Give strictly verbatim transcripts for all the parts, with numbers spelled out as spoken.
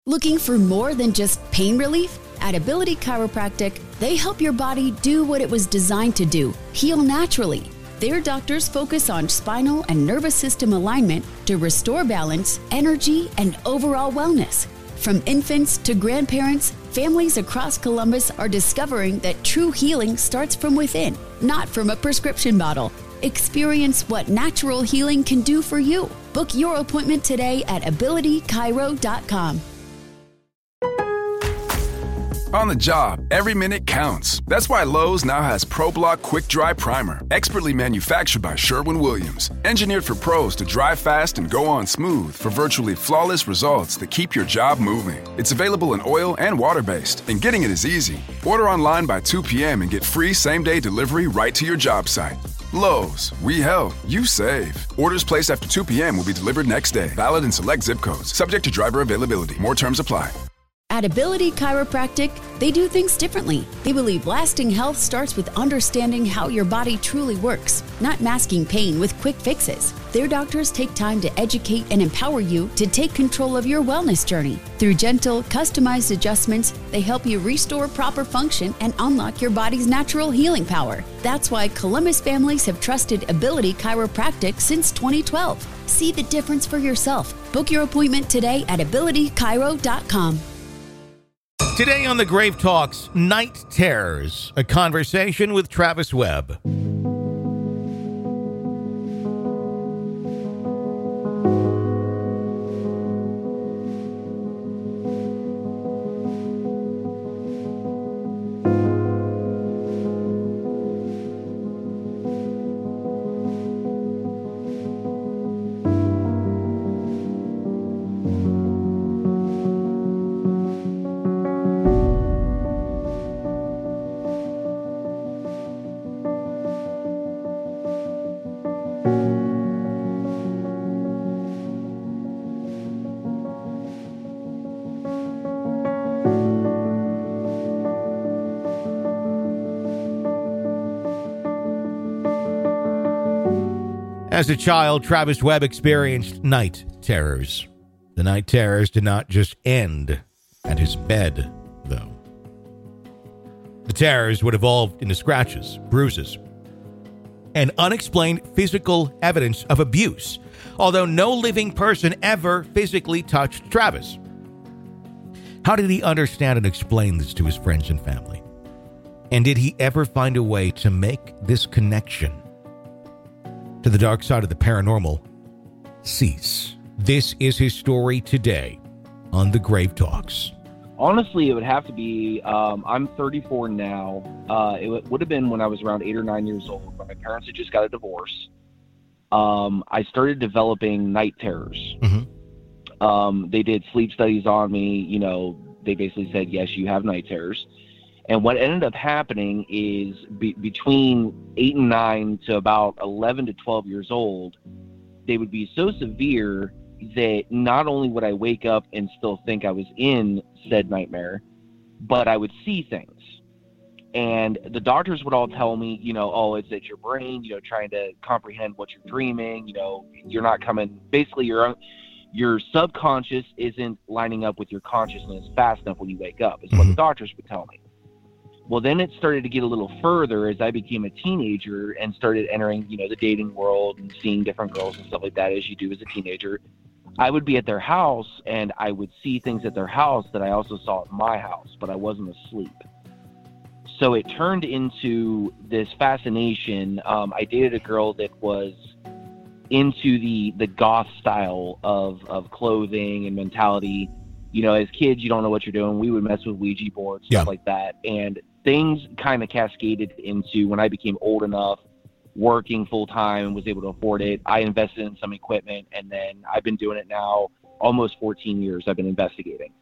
Looking for more than just pain relief? At Ability Chiropractic, they help your body do what it was designed to do, heal naturally. Their doctors focus on spinal and nervous system alignment to restore balance, energy, and overall wellness. From infants to grandparents, families across Columbus are discovering that true healing starts from within, not from a prescription bottle. Experience what natural healing can do for you. Book your appointment today at ability chiro dot com. On the job, every minute counts. That's why Lowe's now has ProBlock Quick Dry Primer, expertly manufactured by Sherwin-Williams. Engineered for pros to dry fast and go on smooth for virtually flawless results that keep your job moving. It's available in oil and water-based, and getting it is easy. Order online by two p.m. and get free same-day delivery right to your job site. Lowe's, we help, you save. Orders placed after two p.m. will be delivered next day. Valid in select zip codes. Subject to driver availability. More terms apply. At Ability Chiropractic, they do things differently. They believe lasting health starts with understanding how your body truly works, not masking pain with quick fixes. Their doctors take time to educate and empower you to take control of your wellness journey. Through gentle, customized adjustments, they help you restore proper function and unlock your body's natural healing power. That's why Columbus families have trusted Ability Chiropractic since twenty twelve. See the difference for yourself. Book your appointment today at ability chiro dot com. Today on The Grave Talks, Night Terrors, a conversation with Travis Webb. As a child, Travis Webb experienced night terrors. The night terrors did not just end at his bed, though. The terrors would evolve into scratches, bruises, and unexplained physical evidence of abuse, although no living person ever physically touched Travis. How did he understand and explain this to his friends and family? And did he ever find a way to make this connection to the dark side of the paranormal cease? This is his story today on The Grave Talks. Honestly, it would have to be, um, I'm thirty-four now. Uh, it w- would have been when I was around eight or nine years old, when my parents had just got a divorce. Um, I started developing night terrors. Mm-hmm. Um, they did sleep studies on me. You know, they basically said, yes, you have night terrors. And what ended up happening is be- between eight and nine to about eleven to twelve years old, they would be so severe that not only would I wake up and still think I was in said nightmare, but I would see things. And the doctors would all tell me, you know, oh, it's at your brain, you know, trying to comprehend what you're dreaming. You know, you're not coming, basically your your subconscious isn't lining up with your consciousness fast enough when you wake up, is mm-hmm. what the doctors would tell me. Well, then it started to get a little further as I became a teenager and started entering, you know, the dating world and seeing different girls and stuff like that, as you do as a teenager. I would be at their house and I would see things at their house that I also saw at my house, but I wasn't asleep. So it turned into this fascination. Um, I dated a girl that was into the, the goth style of, of clothing and mentality. You know, as kids, you don't know what you're doing. We would mess with Ouija boards, stuff yeah. like that. And things kind of cascaded into when I became old enough, working full time and was able to afford it. I invested in some equipment, and then I've been doing it now almost fourteen years. I've been investigating.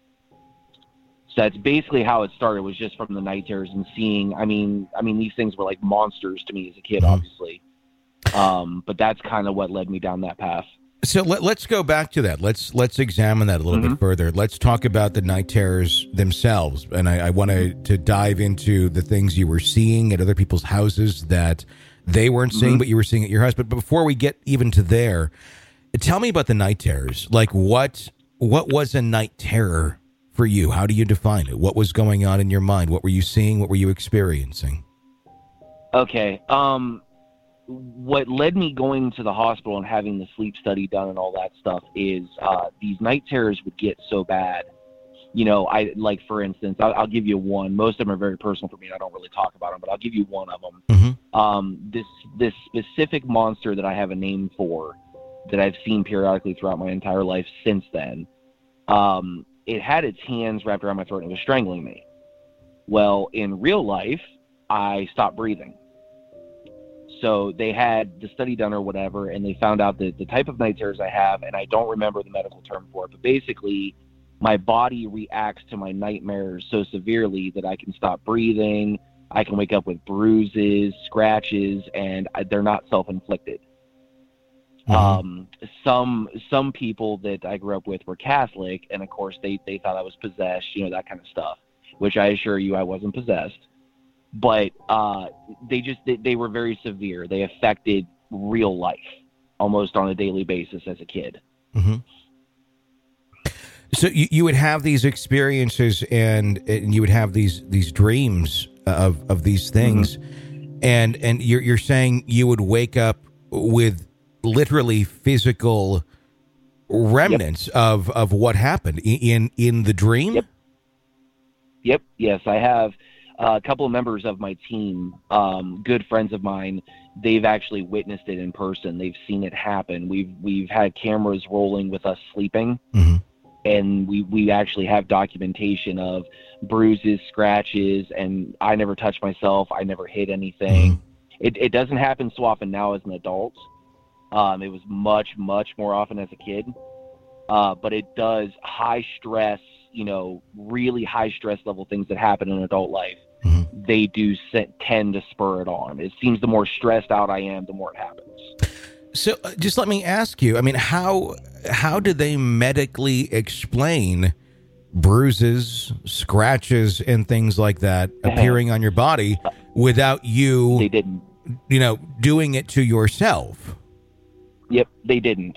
So that's basically how it started, was just from the night terrors and seeing, I mean, I mean, these things were like monsters to me as a kid, mm-hmm. obviously. Um, but that's kind of what led me down that path. So let, let's go back to that. Let's let's examine that a little mm-hmm. bit further. Let's talk about the night terrors themselves. And I, I want to, to dive into the things you were seeing at other people's houses that they weren't seeing, mm-hmm. but you were seeing at your house. But before we get even to there, tell me about the night terrors. Like what what was a night terror for you? How do you define it? What was going on in your mind? What were you seeing? What were you experiencing? Okay. Um, what led me going to the hospital and having the sleep study done and all that stuff is uh, these night terrors would get so bad. You know, I like, for instance, I'll, I'll give you one. Most of them are very personal for me, and I don't really talk about them, but I'll give you one of them. Mm-hmm. Um, this this specific monster that I have a name for, that I've seen periodically throughout my entire life since then, um, it had its hands wrapped around my throat and it was strangling me. Well, in real life, I stopped breathing. So they had the study done or whatever, and they found out that the type of night terrors I have, and I don't remember the medical term for it, but basically my body reacts to my nightmares so severely that I can stop breathing. I can wake up with bruises, scratches, and I, they're not self-inflicted. Mm-hmm. Um, some some people that I grew up with were Catholic, and of course they, they thought I was possessed, you know, that kind of stuff, which I assure you I wasn't possessed. But uh, they just they, they were very severe. They affected real life almost on a daily basis as a kid. Mm-hmm. So you, you would have these experiences, and, and you would have these these dreams of of these things, mm-hmm. and and you're you're saying you would wake up with literally physical remnants yep. of of what happened in in the dream. Yep. Yep. Yes, I have uh, a couple of members of my team, um, good friends of mine. They've actually witnessed it in person. They've seen it happen. We've we've had cameras rolling with us sleeping. Mm-hmm. And we, we actually have documentation of bruises, scratches, and I never touched myself. I never hit anything. Mm-hmm. It it doesn't happen so often now as an adult. Um, it was much, much more often as a kid. Uh, but it does high stress, you know, really high stress level things that happen in adult life. Mm-hmm. They do set, tend to spur it on. It seems the more stressed out I am, the more it happens. So uh, just let me ask you, I mean, how how did they medically explain bruises, scratches, and things like that appearing on your body without you, they didn't. you know, doing it to yourself? Yep, they didn't.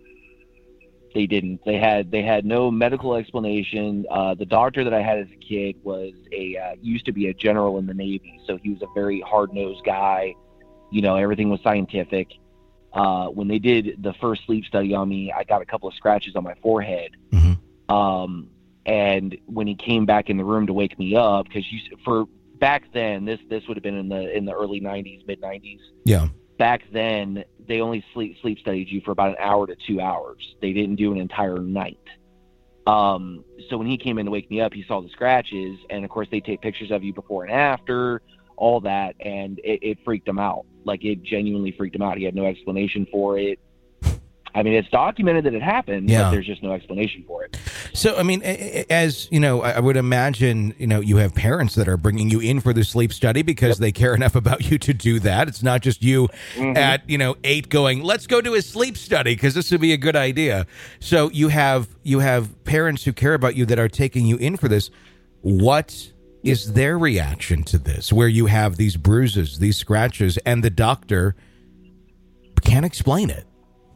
They didn't. They had they had no medical explanation. Uh, the doctor that I had as a kid was a uh, used to be a general in the Navy, so he was a very hard-nosed guy. You know, everything was scientific. Uh, when they did the first sleep study on me, I got a couple of scratches on my forehead. Mm-hmm. Um, and when he came back in the room to wake me up, because you for back then, this this would have been in the in the early nineties, mid nineties. Yeah. Back then, they only sleep sleep studied you for about an hour to two hours. They didn't do an entire night. Um, so when he came in to wake me up, he saw the scratches, and of course they take pictures of you before and after, all that, and it, it freaked him out. Like, it genuinely freaked him out. He had no explanation for it. I mean, it's documented that it happened, yeah. but there's just no explanation for it. So, I mean, as you know, I would imagine, you know, you have parents that are bringing you in for the sleep study because yep. they care enough about you to do that. It's not just you mm-hmm. at, you know, eight going, let's go do a sleep study because this would be a good idea. So you have you have parents who care about you that are taking you in for this. What is their reaction to this, where you have these bruises, these scratches, and the doctor can't explain it?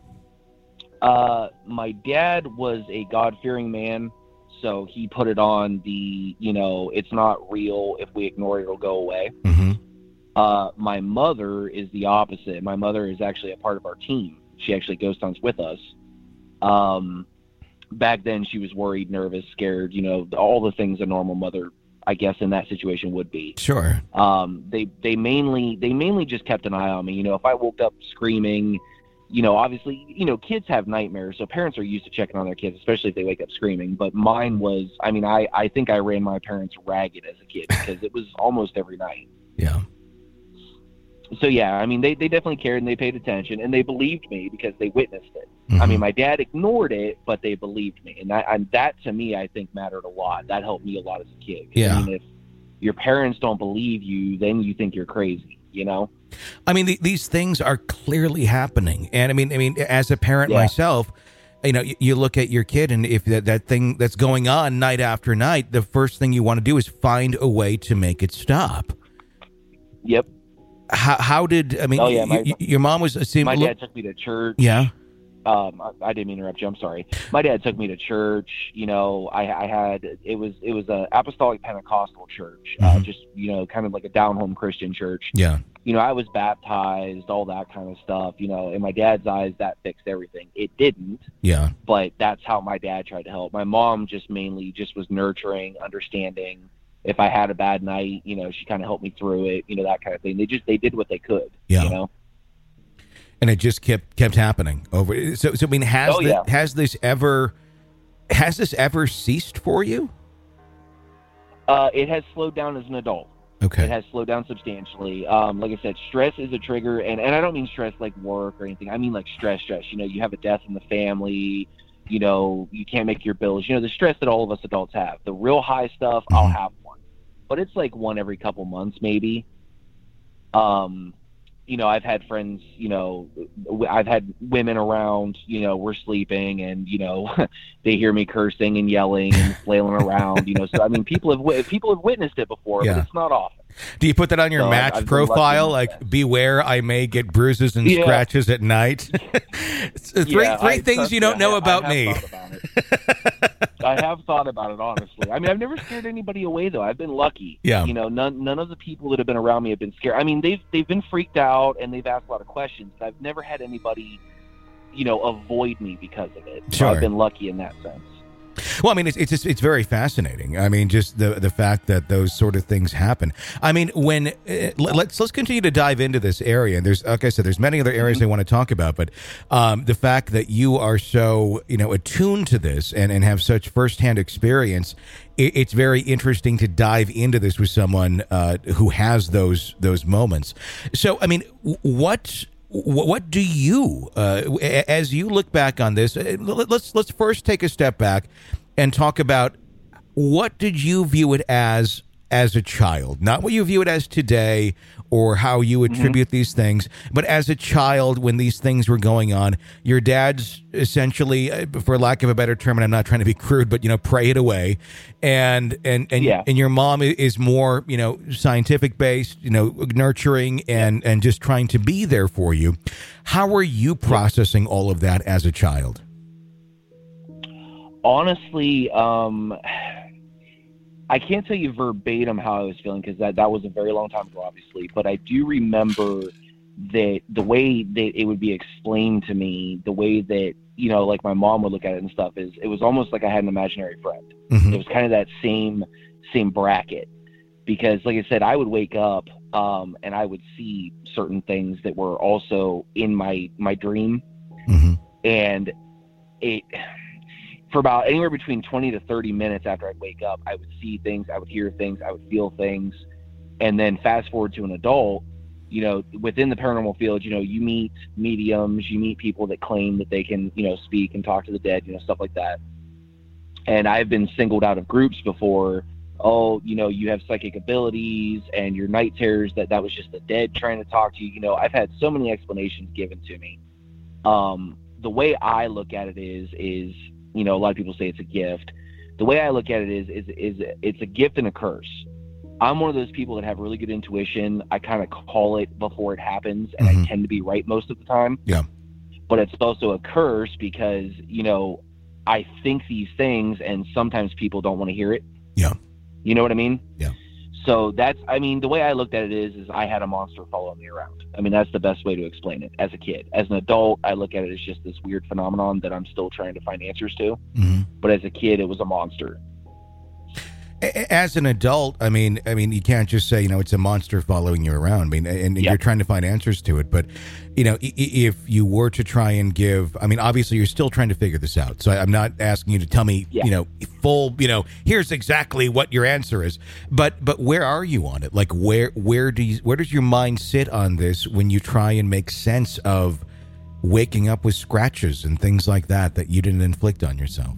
Uh, my dad was a God-fearing man, so he put it on the, you know, it's not real. If we ignore it, it'll go away. Mm-hmm. Uh, my mother is the opposite. My mother is actually a part of our team. She actually ghost hunts with us. Um, back then, she was worried, nervous, scared, you know, all the things a normal mother, I guess, in that situation would be. Sure. Um, they they mainly they mainly just kept an eye on me. You know, if I woke up screaming, you know, obviously, you know, kids have nightmares, so parents are used to checking on their kids, especially if they wake up screaming. But mine was, I mean, I, I think I ran my parents ragged as a kid because it was almost every night. Yeah. So, yeah, I mean, they, they definitely cared and they paid attention and they believed me because they witnessed it. Mm-hmm. I mean, my dad ignored it, but they believed me. And that, and that, to me, I think mattered a lot. That helped me a lot as a kid. Yeah. I mean, if your parents don't believe you, then you think you're crazy, you know? I mean, the, these things are clearly happening. And I mean, I mean, as a parent yeah. myself, you know, you, you look at your kid and if that, that thing that's going on night after night, the first thing you want to do is find a way to make it stop. Yep. How, how did, I mean, oh, yeah, my, you, your mom was... a my dad took me to church. Yeah. Um, I, I didn't mean to interrupt you. I'm sorry. My dad took me to church. You know, I, I had it was it was a apostolic Pentecostal church, Mm-hmm. uh, just you know, kind of like a down home Christian church. Yeah. You know, I was baptized, all that kind of stuff. You know, in my dad's eyes, that fixed everything. It didn't. Yeah. But that's how my dad tried to help. My mom just mainly just was nurturing, understanding. If I had a bad night, you know, she kind of helped me through it. You know, that kind of thing. They just they did what they could. Yeah. You know. And it just kept kept happening over. So, so I mean, has Oh, the, yeah. has this ever has this ever ceased for you? Uh, it has slowed down as an adult. Okay. It has slowed down substantially. Um, like I said, stress is a trigger, and, and I don't mean stress like work or anything. I mean like stress, stress. You know, you have a death in the family. You know, you can't make your bills. You know, the stress that all of us adults have. The real high stuff, Mm-hmm. I'll have one, but it's like one every couple months, maybe. Um, you know, I've had friends. You know, I've had women around. You know, we're sleeping, and you know, they hear me cursing and yelling and flailing around. You know, so I mean, people have wi- people have witnessed it before, Yeah. but it's not often. Do you put that on your So I've- match I've been profile? lucky Like, enough, yes. beware, I may get bruises and Yeah. scratches at night. three Yeah, three I- things trust you me, don't know I- I about have me. thought about it. I have thought about it, honestly. I mean, I've never scared anybody away, though. I've been lucky. Yeah. You know, none none of the people that have been around me have been scared. I mean, they've they've been freaked out and they've asked a lot of questions, but I've never had anybody, you know, avoid me because of it. So Sure. I've been lucky in that sense. Well, I mean, it's it's just, it's very fascinating. I mean, just the the fact that those sort of things happen. I mean, when uh, let's let's continue to dive into this area. And there's, like I said, there's many other areas Mm-hmm. I want to talk about, but um, the fact that you are so you know attuned to this and and have such firsthand experience, it, it's very interesting to dive into this with someone uh, who has those those moments. So, I mean, what. What do you, uh, as you look back on this, let's let's first take a step back and talk about what did you view it as as a child, not what you view it as today or how you attribute mm-hmm. these things, but as a child when these things were going on. Your dad's essentially, for lack of a better term, and I'm not trying to be crude, but you know, pray it away, and and and yeah. and your mom is more you know scientific based, you know, nurturing and and just trying to be there for you. How are you processing all of that as a child? Honestly, um. I can't tell you verbatim how I was feeling because that, that was a very long time ago, obviously. But I do remember that the way that it would be explained to me, the way that, you know, like my mom would look at it and stuff, is it was almost like I had an imaginary friend. Mm-hmm. It was kind of that same same bracket. Because, like I said, I would wake up um, and I would see certain things that were also in my, my dream. Mm-hmm. And it... for about anywhere between twenty to thirty minutes after I'd wake up, I would see things, I would hear things, I would feel things. And then fast forward to an adult, you know, within the paranormal field, you know, you meet mediums, you meet people that claim that they can, you know, speak and talk to the dead, you know, stuff like that. And I've been singled out of groups before. Oh, you know, you have psychic abilities and your night terrors, that that was just the dead trying to talk to you. You know, I've had so many explanations given to me. Um, the way I look at it is, is, you know, a lot of people say it's a gift. The way I look at it is, is, is it's a gift and a curse. I'm one of those people that have really good intuition. I kind of call it before it happens, and mm-hmm. I tend to be right most of the time. Yeah. But it's also a curse because, you know, I think these things, and sometimes people don't want to hear it. Yeah. You know what I mean? Yeah. So that's, I mean, the way I looked at it is, is I had a monster follow me around. I mean, that's the best way to explain it as a kid. As an adult, I look at it as just this weird phenomenon that I'm still trying to find answers to. Mm-hmm. But as a kid, it was a monster. As an adult, I mean, I mean, you can't just say, you know, it's a monster following you around. I mean, and, and yeah. you're trying to find answers to it. But, you know, if you were to try and give, I mean, obviously you're still trying to figure this out. So I'm not asking you to tell me, yeah. you know, full, you know, here's exactly what your answer is. But, but where are you on it? Like, where, where do you, where does your mind sit on this when you try and make sense of waking up with scratches and things like that that you didn't inflict on yourself?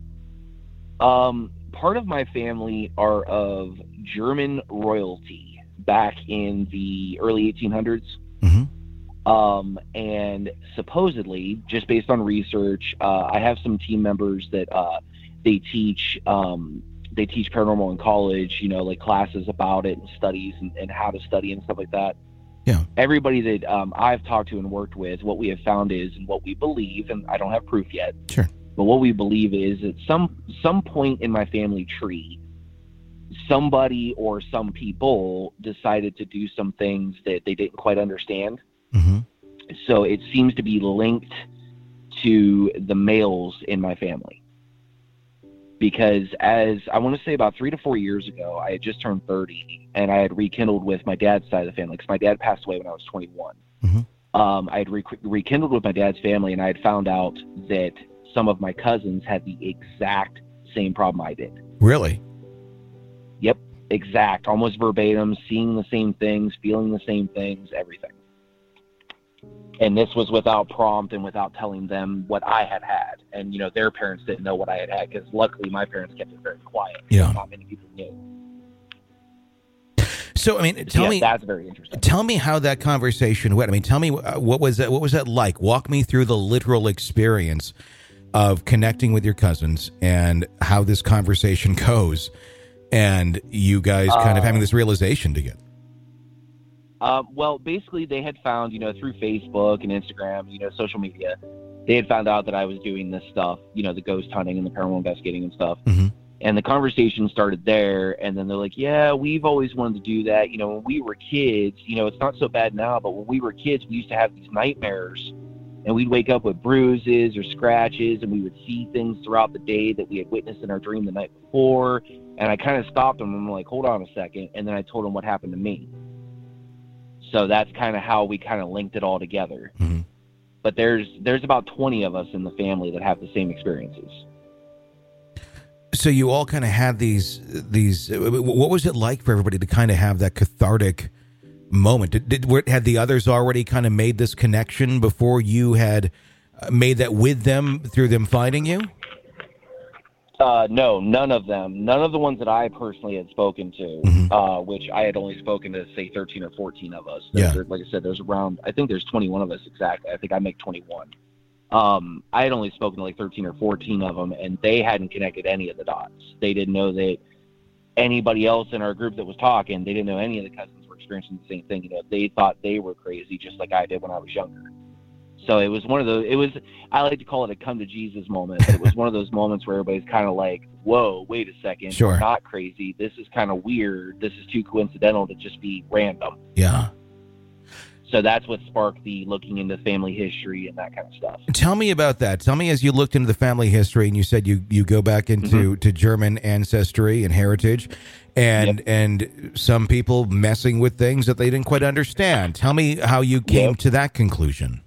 Um. Part of my family are of German royalty back in the early eighteen hundreds. Mm-hmm. Um, and supposedly, just based on research, uh, I have some team members that uh, they teach um, they teach paranormal in college, you know, like classes about it and studies and, and how to study and stuff like that. Yeah. Everybody that um, I've talked to and worked with, what we have found is, and what we believe, and I don't have proof yet, Sure. but what we believe is at some some point in my family tree, somebody or some people decided to do some things that they didn't quite understand. Mm-hmm. So it seems to be linked to the males in my family. Because as I want to say about three to four years ago, I had just turned thirty, and I had rekindled with my dad's side of the family, because my dad passed away when I was twenty-one. Mm-hmm. Um, I had re- rekindled with my dad's family, and I had found out that some of my cousins had the exact same problem I did. Really? Yep, exact, almost verbatim, seeing the same things, feeling the same things, everything. And this was without prompt and without telling them what I had had. And, you know, their parents didn't know what I had had, because luckily my parents kept it very quiet. Yeah. Not many people knew. So, I mean, tell yeah, me, that's very interesting. Tell me how that conversation went. I mean, tell me uh, what was that? What was that like? Walk me through the literal experience of connecting with your cousins and how this conversation goes, and you guys kind uh, of having this realization together. Uh, well, basically, they had found, you know, through Facebook and Instagram, you know, social media, they had found out that I was doing this stuff, you know, the ghost hunting and the paranormal investigating and stuff. Mm-hmm. And the conversation started there. And then they're like, yeah, we've always wanted to do that. You know, when we were kids, you know, it's not so bad now, but when we were kids, we used to have these nightmares. And we'd wake up with bruises or scratches, and we would see things throughout the day that we had witnessed in our dream the night before. And I kind of stopped them and I'm like, hold on a second. And then I told them what happened to me. So that's kind of how we kind of linked it all together. Mm-hmm. But there's there's about twenty of us in the family that have the same experiences. So you all kind of had these these. What was it like for everybody to kind of have that cathartic moment? Did, did had the others already kind of made this connection before you had made that with them through them finding you? Uh, no, none of them. None of the ones that I personally had spoken to, mm-hmm. uh, which I had only spoken to, say, thirteen or fourteen of us. There, Yeah. there, like I said, there's around, I think there's twenty-one of us exactly. I think I make twenty-one. Um, I had only spoken to like thirteen or fourteen of them, and they hadn't connected any of the dots. They didn't know that anybody else in our group that was talking, they didn't know any of the cousins were experiencing the same thing. You know, they thought they were crazy just like I did when I was younger. So it was one of those, it was, I like to call it a come to Jesus moment. It was one of those moments where everybody's kind of like, whoa, wait a second. Sure. We're not crazy. This is kind of weird. This is too coincidental to just be random. Yeah. So that's what sparked the looking into family history and that kind of stuff. Tell me about that. Tell me, as you looked into the family history and you said you, you go back into Mm-hmm. to German ancestry and heritage and, Yep. and some people messing with things that they didn't quite understand. Tell me how you came Yep. to that conclusion.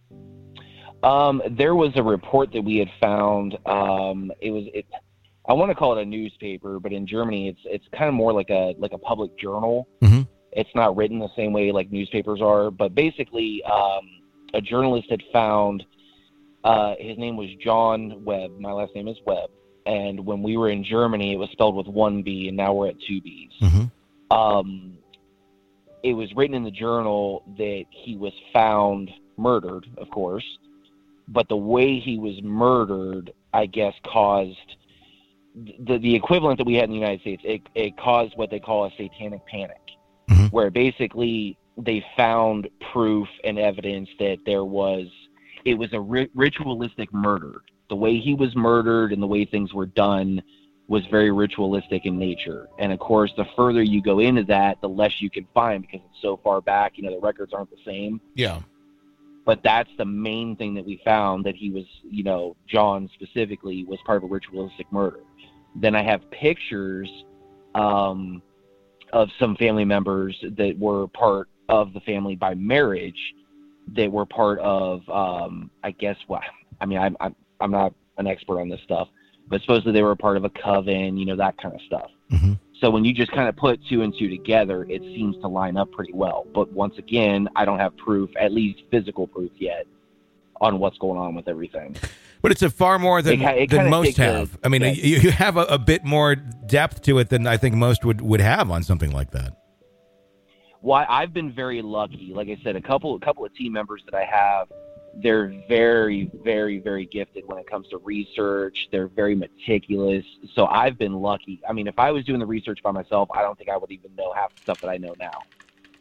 Um, there was a report that we had found. Um, it was, it, I want to call it a newspaper, but in Germany, it's it's kind of more like a like a public journal. Mm-hmm. It's not written the same way like newspapers are, but basically, um, a journalist had found. Uh, his name was John Webb. My last name is Webb, and when we were in Germany, it was spelled with one B, and now we're at two B's. Mm-hmm. Um, it was written in the journal that he was found murdered, of course. But the way he was murdered, I guess, caused the the equivalent that we had in the United States. It, it caused what they call a satanic panic, mm-hmm. where basically they found proof and evidence that there was, it was a ri- ritualistic murder. The way he was murdered and the way things were done was very ritualistic in nature. And of course, the further you go into that, the less you can find because it's so far back. You know, the records aren't the same. Yeah. But that's the main thing that we found, that he was, you know, John specifically was part of a ritualistic murder. Then I have pictures um, of some family members that were part of the family by marriage that were part of, um, I guess, what, I mean, I'm, I'm, I'm not an expert on this stuff, but supposedly they were a part of a coven, you know, that kind of stuff. Mm-hmm. So when you just kind of put two and two together, it seems to line up pretty well. But once again, I don't have proof, at least physical proof yet, on what's going on with everything. But it's a far more than, It, it than most takes a- have. I mean, yeah. you, you have a, a bit more depth to it than I think most would, would have on something like that. Well, I've been very lucky. Like I said, a couple, a couple of team members that I have, they're very, very, very gifted when it comes to research. They're very meticulous. So I've been lucky. I mean, if I was doing the research by myself, I don't think I would even know half the stuff that I know now.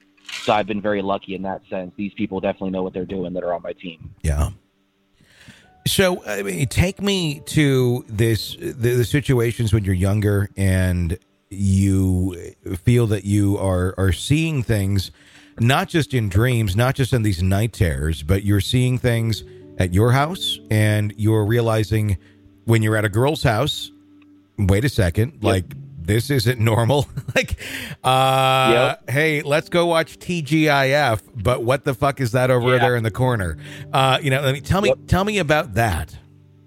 So I've been very lucky in that sense. These people definitely know what they're doing that are on my team. Yeah. So, I mean, take me to this the, the situations when you're younger and you feel that you are, are seeing things, not just in dreams, not just in these night terrors, but you're seeing things at your house and you're realizing when you're at a girl's house, wait a second, yep. like this isn't normal. like, uh, yep. hey, let's go watch T G I F. But what the fuck is that over yeah. there in the corner? Uh, you know, let me tell me, yep. tell me about that.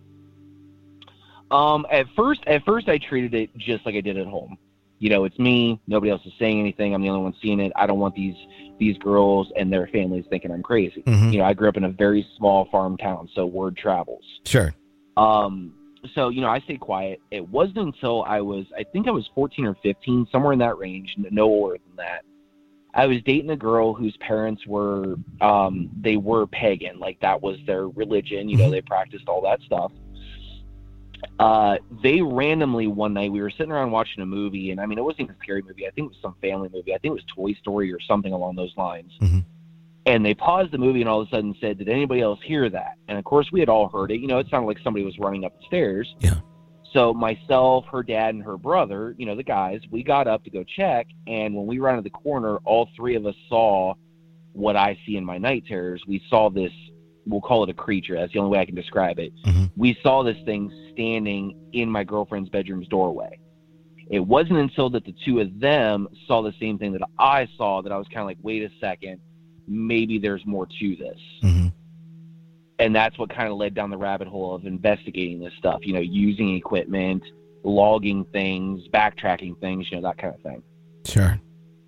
Um, at first, at first I treated it just like I did at home. You know, it's me. Nobody else is saying anything. I'm the only one seeing it. I don't want these these girls and their families thinking I'm crazy. Mm-hmm. You know, I grew up in a very small farm town, so word travels. Sure. Um. So, you know, I stayed quiet. It wasn't until I was, I think I was fourteen or fifteen, somewhere in that range, no older than that. I was dating a girl whose parents were, um, they were pagan. Like, that was their religion. You know, they practiced all that stuff. Uh, they randomly one night, we were sitting around watching a movie, and I mean, it wasn't even a scary movie. I think it was some family movie. I think it was Toy Story or something along those lines. Mm-hmm. And they paused the movie and all of a sudden said, did anybody else hear that? And, of course, we had all heard it. You know, it sounded like somebody was running up the stairs. Yeah. So myself, her dad, and her brother, you know, the guys, we got up to go check. And when we rounded the corner, all three of us saw what I see in my night terrors. We saw this, we'll call it a creature. That's the only way I can describe it. Mm-hmm. We saw this thing standing in my girlfriend's bedroom's doorway. It wasn't until that the two of them saw the same thing that I saw that I was kind of like, wait a second. Maybe there's more to this. Mm-hmm. And that's what kind of led down the rabbit hole of investigating this stuff, you know, using equipment, logging things, backtracking things, you know, that kind of thing. Sure.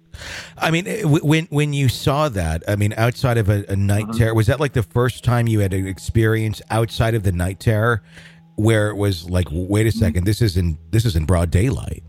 I mean, when when you saw that, I mean, outside of a, a night mm-hmm. terror, was that like the first time you had an experience outside of the night terror where it was like, wait a second, this is in, this is in broad daylight?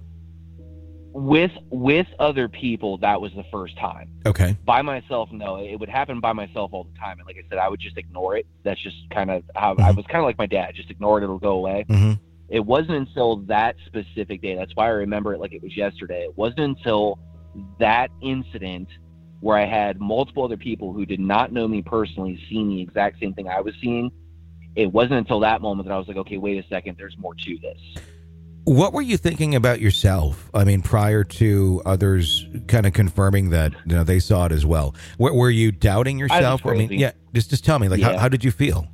With with other people, that was the first time. Okay. By myself, no. It would happen by myself all the time. And like I said, I would just ignore it. That's just kind of how mm-hmm. I was kind of like my dad. Just ignore it. It'll go away. Mm-hmm. It wasn't until that specific day. That's why I remember it like it was yesterday. It wasn't until that incident where I had multiple other people who did not know me personally seeing the exact same thing I was seeing. It wasn't until that moment that I was like, okay, wait a second. There's more to this. What were you thinking about yourself? I mean, prior to others kind of confirming that, you know, they saw it as well. Were, were you doubting yourself? I, I mean, yeah, just just tell me, like, yeah. how, how did you feel?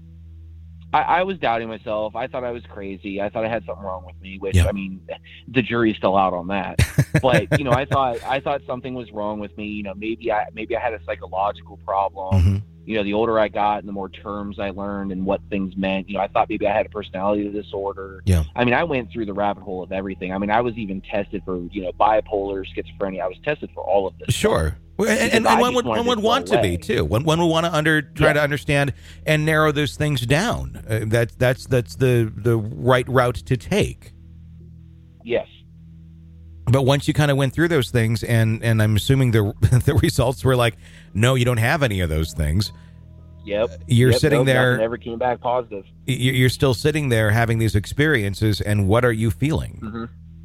I, I was doubting myself. I thought I was crazy. I thought I had something wrong with me, which, yeah. I mean, the jury's still out on that. But, you know, I thought I thought something was wrong with me. You know, maybe I maybe I had a psychological problem. Mm-hmm. You know, the older I got and the more terms I learned and what things meant, you know, I thought maybe I had a personality disorder. Yeah. I mean, I went through the rabbit hole of everything. I mean, I was even tested for, you know, bipolar, schizophrenia. I was tested for all of this. Sure. And, and, and one would, one would want to be, too. One, one would want to under try yeah. to understand and narrow those things down. Uh, that, that's that's the, the right route to take. Yes. But once you kind of went through those things, and, and I'm assuming the the results were like, no, you don't have any of those things. Yep. You're yep, sitting nope, there. Never came back positive. You're still sitting there having these experiences, and what are you feeling? Mm-hmm.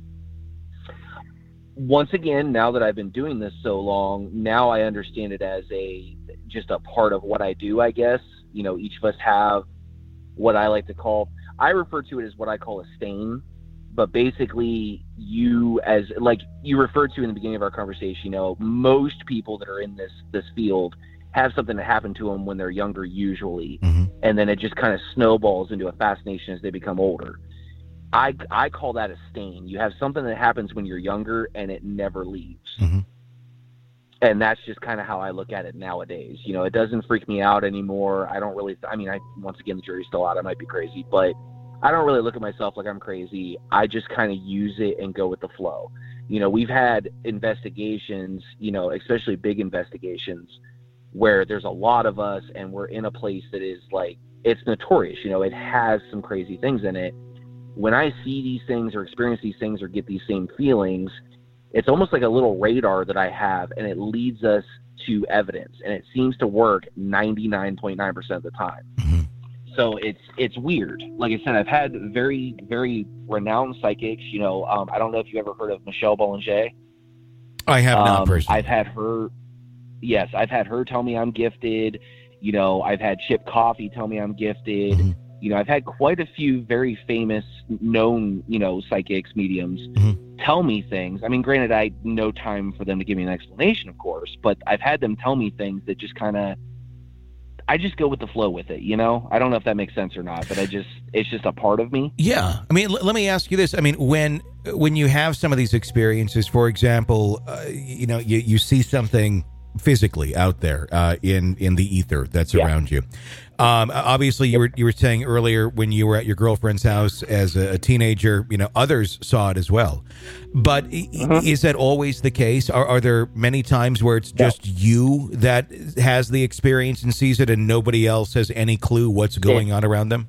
Once again, now that I've been doing this so long, now I understand it as a just a part of what I do, I guess. You know, each of us have what I like to call, I refer to it as what I call a stain. But basically, you as like you referred to in the beginning of our conversation, you know, most people that are in this this field have something that happened to them when they're younger, usually, mm-hmm. and then it just kind of snowballs into a fascination as they become older. I I call that a stain. You have something that happens when you're younger, and it never leaves. Mm-hmm. And that's just kind of how I look at it nowadays. You know, it doesn't freak me out anymore. I don't really. I mean, I once again, the jury's still out. I might be crazy, but I don't really look at myself like I'm crazy. I just kind of use it and go with the flow. You know, we've had investigations, you know, especially big investigations where there's a lot of us and we're in a place that is like, it's notorious, you know, it has some crazy things in it. When I see these things or experience these things or get these same feelings, it's almost like a little radar that I have, and it leads us to evidence, and it seems to work ninety-nine point nine percent of the time. Mm-hmm. So it's it's weird. Like I said, I've had very, very renowned psychics. You know, um, I don't know if you've ever heard of Michelle Bollinger. I have not um, personally. I've had her. Yes, I've had her tell me I'm gifted. You know, I've had Chip Coffey tell me I'm gifted. Mm-hmm. You know, I've had quite a few very famous, known, you know, psychics, mediums mm-hmm. tell me things. I mean, granted, I had no time for them to give me an explanation, of course, but I've had them tell me things that just kind of, I just go with the flow with it, you know? I don't know if that makes sense or not, but I just, it's just a part of me. Yeah. I mean, l- let me ask you this. I mean, when when you have some of these experiences, for example, uh, you know, you, you see something physically out there uh, in, in the ether that's yeah. around you. Um, obviously, you were you were saying earlier when you were at your girlfriend's house as a, a teenager, you know, others saw it as well. But uh-huh. is that always the case? Are, are there many times where it's just no. you that has the experience and sees it, and nobody else has any clue what's going it, on around them?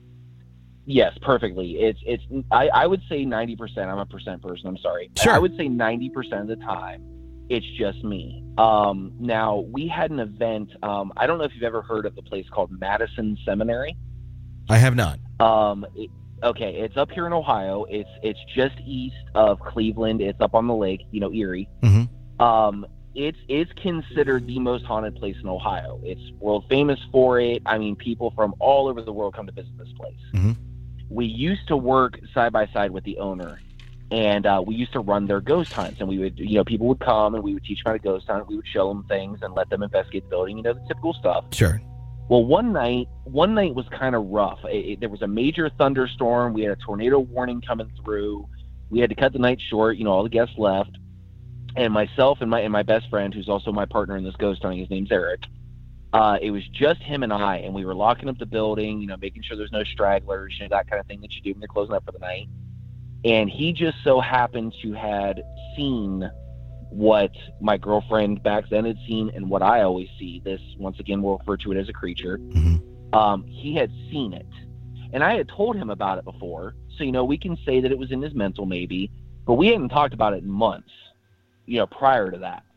Yes, perfectly. It's it's. I, I would say ninety percent. I'm a percent person. I'm sorry. Sure. I would say ninety percent of the time, it's just me. Um, now, we had an event. Um, I don't know if you've ever heard of a place called Madison Seminary. I have not. Um, it, okay, it's up here in Ohio. It's it's just east of Cleveland. It's up on the lake, you know, Erie. Mm-hmm. Um, it's it's considered the most haunted place in Ohio. It's world famous for it. I mean, people from all over the world come to visit this place. Mm-hmm. We used to work side by side with the owner. And uh, we used to run their ghost hunts, and we would, you know, people would come, and we would teach them how to ghost hunt. We would show them things and let them investigate the building, you know, the typical stuff. Sure. Well, one night, one night was kind of rough. It, it, there was a major thunderstorm. We had a tornado warning coming through. We had to cut the night short. You know, all the guests left, and myself and my and my best friend, who's also my partner in this ghost hunting, his name's Eric. Uh, it was just him and I, and we were locking up the building, you know, making sure there's no stragglers, you know, that kind of thing that you do when you're closing up for the night. And he just so happened to had seen what my girlfriend back then had seen and what I always see. This, once again, we'll refer to it as a creature. Mm-hmm. Um, he had seen it. And I had told him about it before. So, you know, we can say that it was in his mental maybe, but we hadn't talked about it in months, you know, prior to that.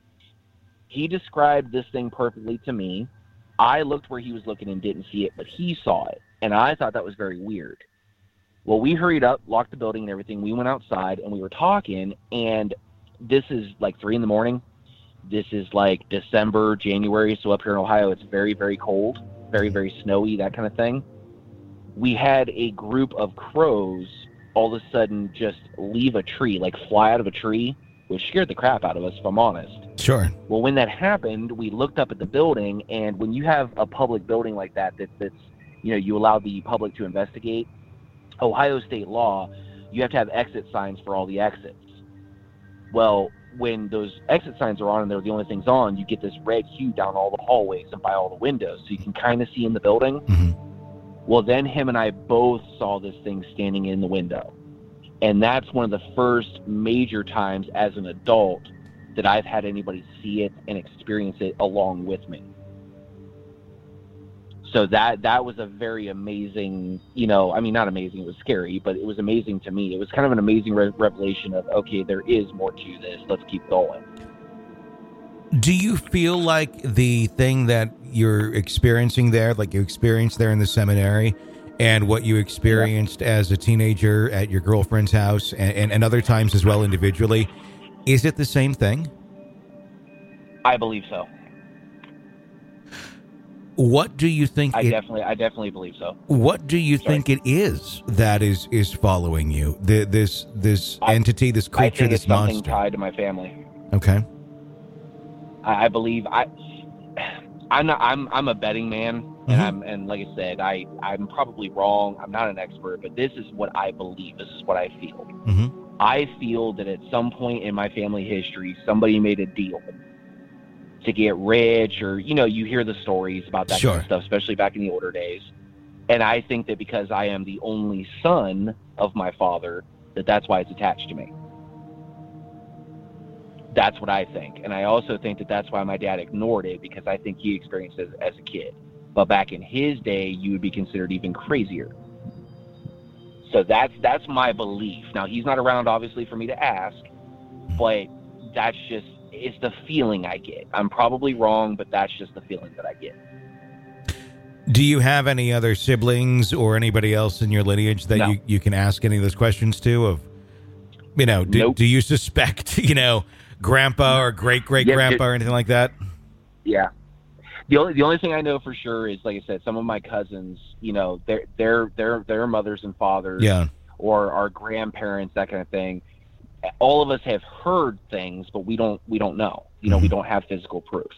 He described this thing perfectly to me. I looked where he was looking and didn't see it, but he saw it. And I thought that was very weird. Well, we hurried up, locked the building and everything. We went outside and we were talking, and this is like three in the morning. This is like December, January. So up here in Ohio, it's very, very cold, very, very snowy, that kind of thing. We had a group of crows all of a sudden just leave a tree, like fly out of a tree, which scared the crap out of us, if I'm honest. Sure. Well, when that happened, we looked up at the building, and when you have a public building like that, that that's, you know, you allow the public to investigate, Ohio state law, you have to have exit signs for all the exits. Well, when those exit signs are on and they're the only things on, you get this red hue down all the hallways and by all the windows, so you can kind of see in the building. Mm-hmm. Well, then him and I both saw this thing standing in the window. And that's one of the first major times as an adult that I've had anybody see it and experience it along with me. So that that was a very amazing, you know, I mean, not amazing, it was scary, but it was amazing to me. It was kind of an amazing re- revelation of, okay, there is more to this. Let's keep going. Do you feel like the thing that you're experiencing there, like you experienced there in the seminary, and what you experienced yeah. as a teenager at your girlfriend's house and, and, and other times as well individually, is it the same thing? I believe so. What do you think? I it, definitely, I definitely believe so. What do you Sorry. think it is that is, is following you? The, this this I, entity, this creature, I think this it's something monster tied to my family. Okay. I, I believe I. I'm not. I'm. I'm a betting man, Mm-hmm. and I'm. And like I said, I. I'm probably wrong. I'm not an expert, but this is what I believe. This is what I feel. Mm-hmm. I feel that at some point in my family history, somebody made a deal to get rich, or, you know, you hear the stories about that Sure. kind of stuff, especially back in the older days. And I think that because I am the only son of my father, that that's why it's attached to me. That's what I think. And I also think that that's why my dad ignored it, because I think he experienced it as, as a kid. But back in his day, you would be considered even crazier. So that's that's my belief. Now, he's not around, obviously, for me to ask, but that's just, it's the feeling I get. I'm probably wrong, but that's just the feeling that I get. Do you have any other siblings or anybody else in your lineage that No. you, you can ask any of those questions to? Of, you know, do, Nope. do you suspect, you know, grandpa or great great grandpa Yeah, or anything like that? Yeah. The only the only thing I know for sure is, like I said, some of my cousins, you know, their their their their mothers and fathers, yeah. or our grandparents, that kind of thing. All of us have heard things, but we don't we don't know. You know, mm-hmm. we don't have physical proof.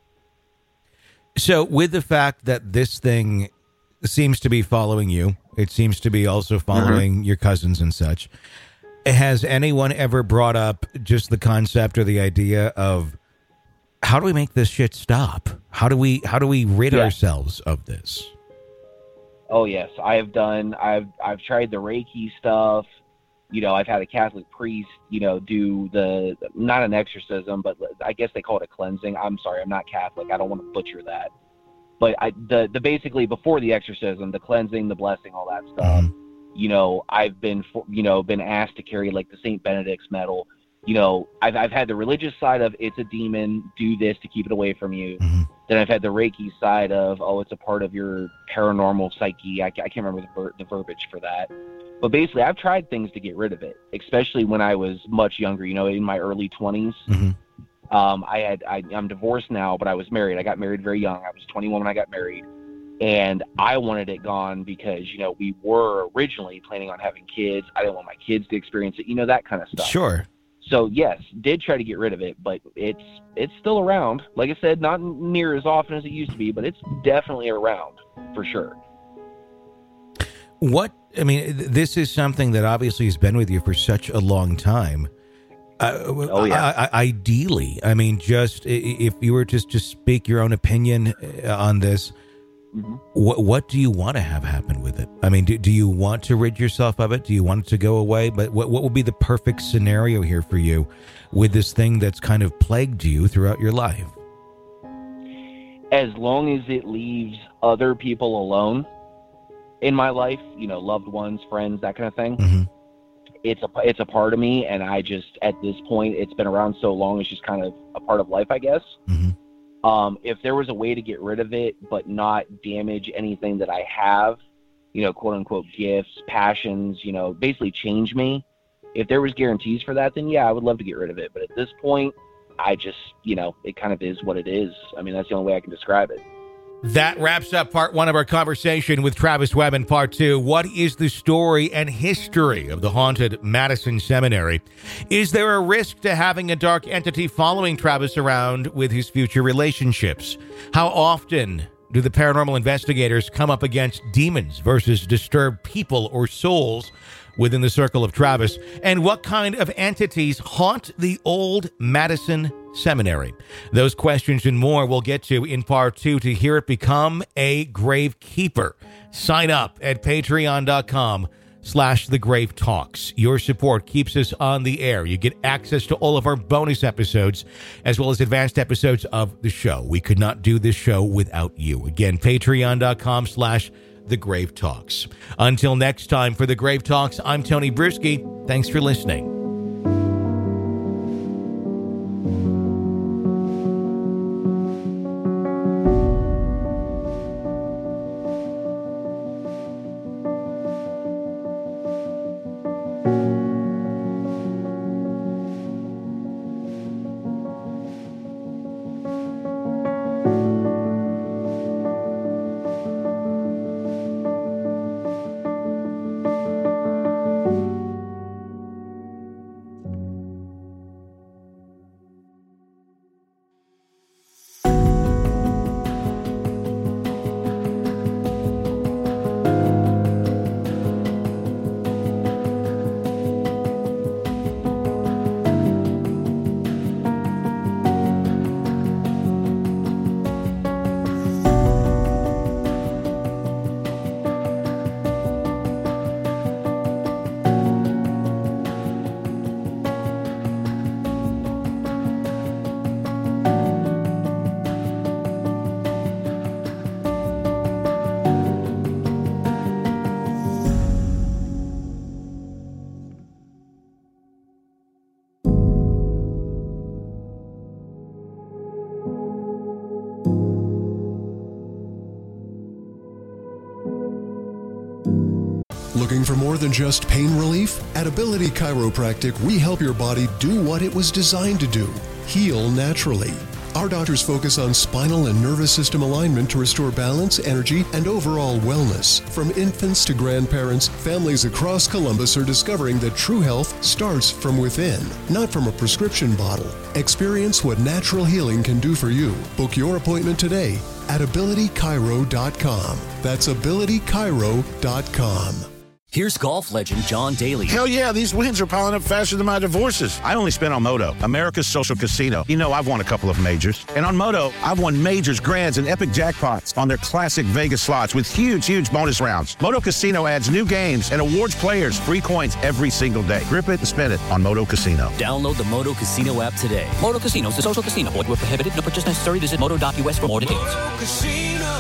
So, with the fact that this thing seems to be following you, it seems to be also following mm-hmm. your cousins and such. Has anyone ever brought up just the concept or the idea of, how do we make this shit stop? How do we how do we rid yeah. ourselves of this? Oh yes, I have done. I've I've tried the Reiki stuff. You know, I've had a Catholic priest, you know, do the not an exorcism, but I guess they call it a cleansing. I'm sorry, I'm not Catholic. I don't want to butcher that. But I the the basically before the exorcism, the cleansing, the blessing, all that stuff. Mm-hmm. You know, I've been you know been asked to carry like the Saint Benedict's medal. You know, I've I've had the religious side of, it's a demon, do this to keep it away from you. Mm-hmm. Then I've had the Reiki side of, oh, it's a part of your paranormal psyche. I, I can't remember the, ver- the verbiage for that. But basically, I've tried things to get rid of it, especially when I was much younger, you know, in my early twenties. Mm-hmm. Um, I had, I, I'm divorced now, but I was married. I got married very young. I was twenty-one when I got married. And I wanted it gone because, you know, we were originally planning on having kids. I didn't want my kids to experience it, you know, that kind of stuff. Sure. So yes, did try to get rid of it, but it's it's still around. Like I said, not near as often as it used to be, but it's definitely around for sure. What I mean, this is something that obviously has been with you for such a long time. Uh, oh yeah. I, I, ideally, I mean, just if you were just to speak your own opinion on this. Mm-hmm. What what do you want to have happen with it? I mean, do, do you want to rid yourself of it? Do you want it to go away? But what what would be the perfect scenario here for you with this thing that's kind of plagued you throughout your life? As long as it leaves other people alone in my life, you know, loved ones, friends, that kind of thing, mm-hmm. it's a it's a part of me, and I just, at this point, it's been around so long, it's just kind of a part of life, I guess. Mm-hmm. Um, if there was a way to get rid of it, but not damage anything that I have, you know, quote unquote gifts, passions, you know, basically change me. If there was guarantees for that, then yeah, I would love to get rid of it. But at this point, I just, you know, it kind of is what it is. I mean, that's the only way I can describe it. That wraps up part one of our conversation with Travis Webb. In part two, what is the story and history of the haunted Madison Seminary? Is there a risk to having a dark entity following Travis around with his future relationships? How often do the paranormal investigators come up against demons versus disturbed people or souls within the circle of Travis? And what kind of entities haunt the old Madison Seminary? Those questions and more we'll get to in part two to hear it become a grave keeper. Sign up at patreon.com slash the grave talks. Your support keeps us on the air. You get access to all of our bonus episodes as well as advanced episodes of the show. We could not do this show without you. Again, patreon.com slash the grave talks. Until next time, for the Grave Talks, I'm Tony Bruschi. Thanks for listening. Looking for more than just pain relief? At Ability Chiropractic, we help your body do what it was designed to do, heal naturally. Our doctors focus on spinal and nervous system alignment to restore balance, energy, and overall wellness. From infants to grandparents, families across Columbus are discovering that true health starts from within, not from a prescription bottle. Experience what natural healing can do for you. Book your appointment today at ability chiro dot com. That's ability chiro dot com. Here's golf legend John Daly. Hell yeah, these wins are piling up faster than my divorces. I only spent on Moto, America's social casino. You know, I've won a couple of majors. And on Moto, I've won majors, grands, and epic jackpots on their classic Vegas slots with huge, huge bonus rounds. Moto Casino adds new games and awards players free coins every single day. Grip it and spin it on Moto Casino. Download the Moto Casino app today. Moto Casino is a social casino. Void where prohibited. No purchase necessary. Visit moto dot u s for more details. Moto Casino,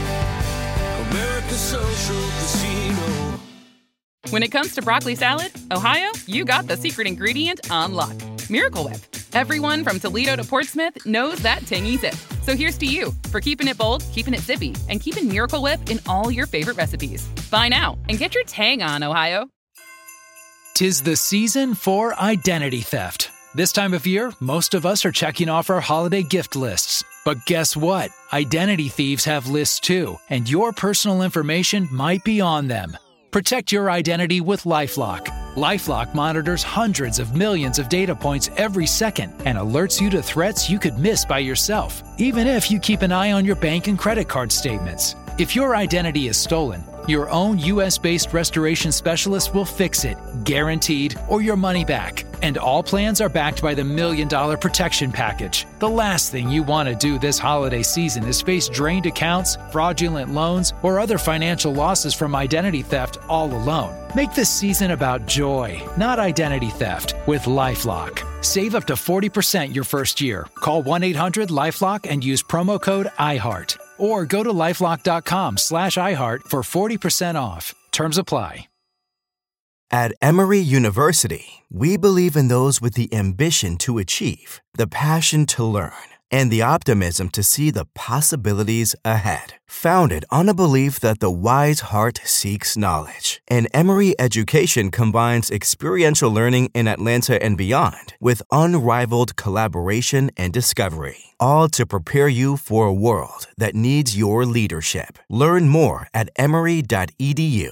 America's social casino. When it comes to broccoli salad, Ohio, you got the secret ingredient on lock. Miracle Whip. Everyone from Toledo to Portsmouth knows that tangy zip. So here's to you for keeping it bold, keeping it zippy, and keeping Miracle Whip in all your favorite recipes. Buy now and get your tang on, Ohio. 'Tis the season for identity theft. This time of year, most of us are checking off our holiday gift lists. But guess what? Identity thieves have lists too, and your personal information might be on them. Protect your identity with LifeLock. LifeLock monitors hundreds of millions of data points every second and alerts you to threats you could miss by yourself, even if you keep an eye on your bank and credit card statements. If your identity is stolen, your own U S-based restoration specialist will fix it, guaranteed, or your money back. And all plans are backed by the Million Dollar Protection Package. The last thing you want to do this holiday season is face drained accounts, fraudulent loans, or other financial losses from identity theft all alone. Make this season about joy, not identity theft, with LifeLock. Save up to forty percent your first year. Call one eight hundred LifeLock and use promo code iHeart. Or go to lifelock.com slash iHeart for forty percent off. Terms apply. At Emory University, we believe in those with the ambition to achieve, the passion to learn, and the optimism to see the possibilities ahead. Founded on a belief that the wise heart seeks knowledge, and Emory education combines experiential learning in Atlanta and beyond with unrivaled collaboration and discovery, all to prepare you for a world that needs your leadership. Learn more at emory dot e d u.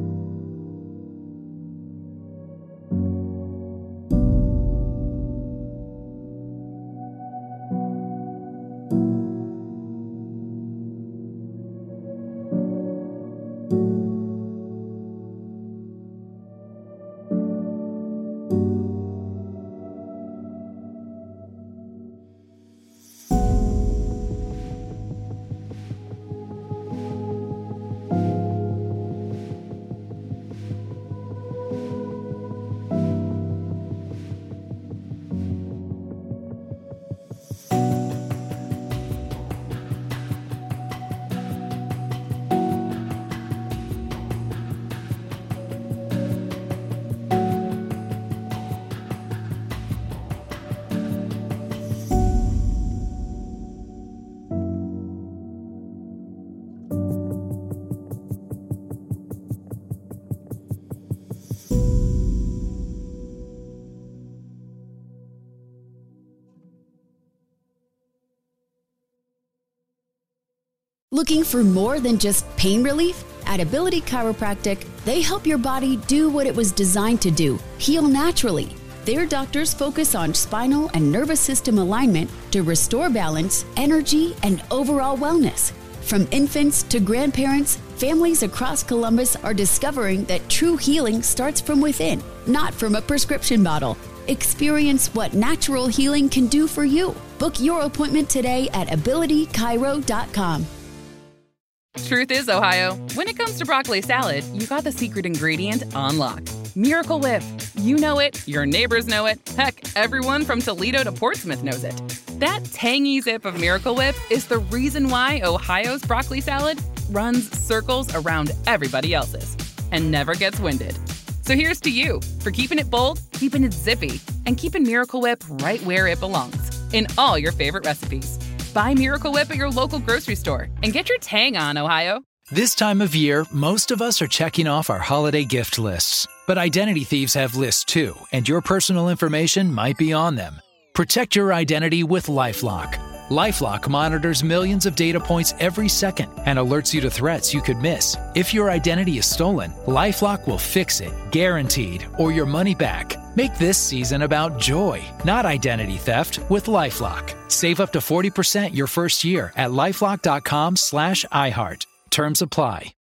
Looking for more than just pain relief? At Ability Chiropractic, they help your body do what it was designed to do, heal naturally. Their doctors focus on spinal and nervous system alignment to restore balance, energy, and overall wellness. From infants to grandparents, families across Columbus are discovering that true healing starts from within, not from a prescription bottle. Experience what natural healing can do for you. Book your appointment today at ability chiro dot com. Truth is, Ohio, when it comes to broccoli salad, you got the secret ingredient on lock. Miracle Whip. You know it, your neighbors know it, heck, everyone from Toledo to Portsmouth knows it. That tangy zip of Miracle Whip is the reason why Ohio's broccoli salad runs circles around everybody else's and never gets winded. So here's to you for keeping it bold, keeping it zippy, and keeping Miracle Whip right where it belongs, in all your favorite recipes. Buy Miracle Whip at your local grocery store and get your tang on, Ohio. This time of year, most of us are checking off our holiday gift lists. But identity thieves have lists too, and your personal information might be on them. Protect your identity with LifeLock. LifeLock monitors millions of data points every second and alerts you to threats you could miss. If your identity is stolen, LifeLock will fix it, guaranteed, or your money back. Make this season about joy, not identity theft, with LifeLock. Save up to forty percent your first year at LifeLock.com slash iHeart. Terms apply.